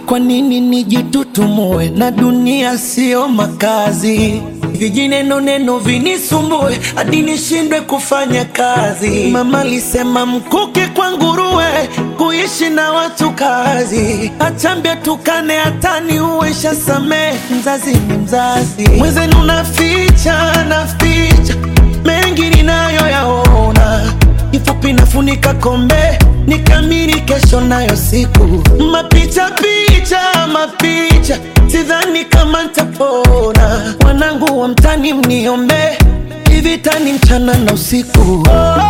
Kwa nini nijitutumue na dunia sio makazi? Vijineno neno vinisumbue hadi nishindwe kufanya kazi. Mama alisema mkuki kwa nguruwe, kuishi na watu kazi. Achambia tukane hatani uwesha same, mzazi ni mzazi. Mwenzenu naficha mengi ninayo yaona. Kifupi nafunika kombe, nikamiri kesho nayo siku. Mapicha, sidhani kama nitapona. Wanangu wa mtani mniombe, hivi tani mchana na usiku.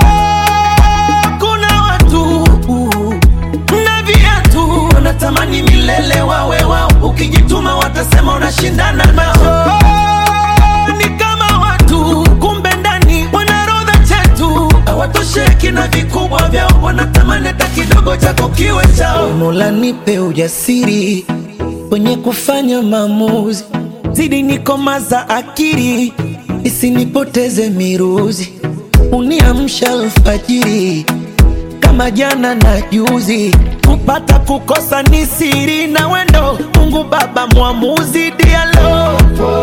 Kuna watu na viatu wanatamani milele wawe wao. Ukijituma watasema unashindana nao. Ni kama watu kumbe ndani wanarodha chetu. Hawatosheki na vikubwa vyao, wanatamani hata kidogo chako kiwe chao. Mola nipe ujasiri kwenye kufanya maamuzi, zidi nikomaza akili isinipoteze miruzi. Uniamsha alfajiri kama jana na juzi. Kupata kukosa ni siri na wendo, Mungu Baba mwamuzi. Dialo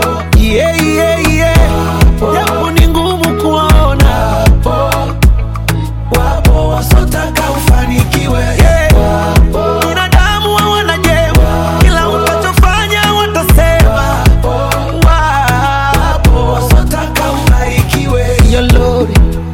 japo ni ngumu kuona, wapo wasotaka ufanikiwe. Binadamu wanajewa, kila utachofanya watasema. Wapo wasotaka ubarikiwe. Yo Lord,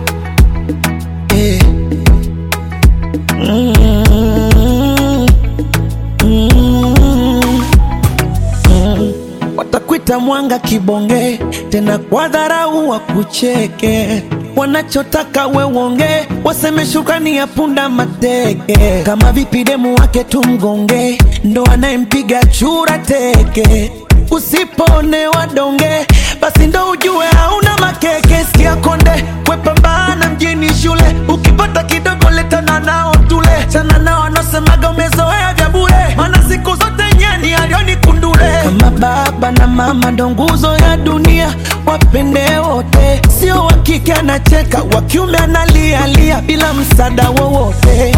watakuita mwanga kibonge, tena kwa dharau wakucheke. Wanachotaka we uonge, waseme shukrani ya punda mateke. Kama vipi demu wake tumgonge, ndo anayempiga chura teke. Usipone wadonge, basi ndo ujue hauna makeke. Sikia konde, kwepambana mjini shule. Ukipata kidogo letana nao tule. Chana nao anosemaga umezoea vya bure, mana siku zote nyani alioni kundule. Kama baba na mama ndo nguzo ya dunia, wapende wote. Sio wakike anacheka, wakiume analialia bila msaada wowote.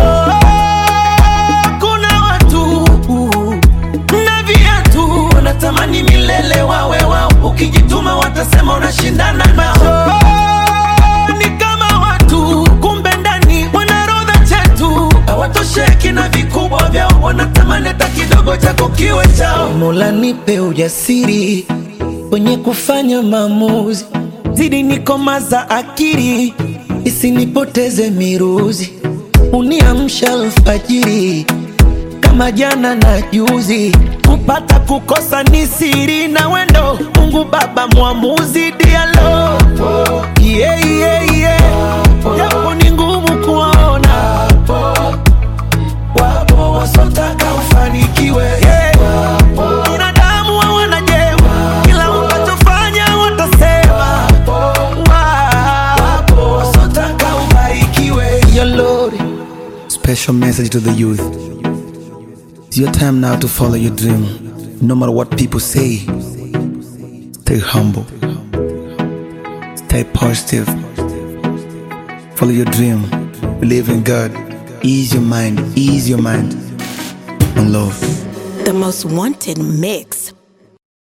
Kuna watu na viatu wanatamani milele wawe wao. Ukijituma watasema unashindana nao. Ni kama watu kumbe ndani wanarodha chetu. Hawatosheki na vikubwa vyao, wanatamani hata kidogo chako kiwe chao. Mola nipe ujasiri kwenye kufanya maamuzi, zidi nikomaza akili isinipoteze miruzi. Uniamsha alfajiri kama jana na juzi. Kupata kukosa ni siri na wendo, Mungu Baba mwamuzi. Dialo japo ni ngumu kuona, wapo wasotaka ufanikiwe. Binadamu wanajewa, kila utachofanya watasema. Wapo wasotaka ubarikiwe. Yo Lord. Special message to the youth. It's your time now to follow your dream. No matter what people say, stay humble, stay positive, follow your dream, believe in God, ease your mind on love. The most wanted mix.